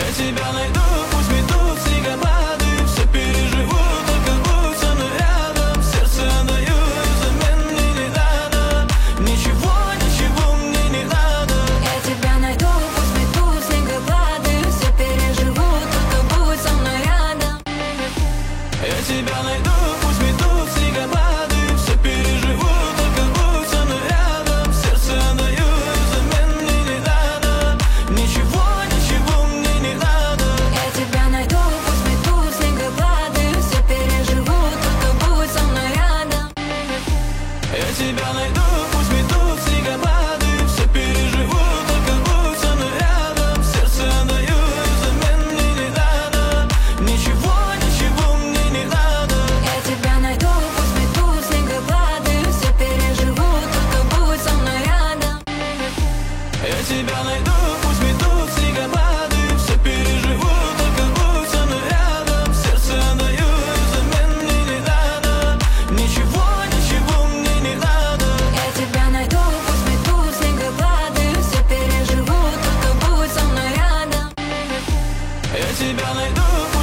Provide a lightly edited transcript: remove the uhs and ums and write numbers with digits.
Я тебя найду, пусть метут снегопады, все переживу, только будь со мной рядом. Сердце отдаю, взамен мне не надо. Ничего, ничего мне не надо. Я тебя найду, пусть метут снегопады, все переживу, только будь со мной рядом. Я тебя найду, пусть метут снегопады, все переживу, только будь со мной рядом. Сердце отдаю, взамен мне не надо. Ничего, ничего мне не надо. Я тебя найду, пусть метут снегопады, все переживу, только будь со мной рядом. Я тебя найду, пусть метут снегопады, все переживу, только будь со мной рядом. Сердце отдаю, взамен мне не надо. Ничего, ничего мне не надо. Я тебя найду, пусть метут снегопады, все переживу, только будь со мной рядом. Я тебя найду, пусть метут снегопады, все переживу, только будь со мной рядом. Сердце отдаю, взамен мне не надо. Ничего, ничего мне не надо. Я тебя найду, пусть метут снегопады, все переживу, только будь со мной рядом. Я тебя найду,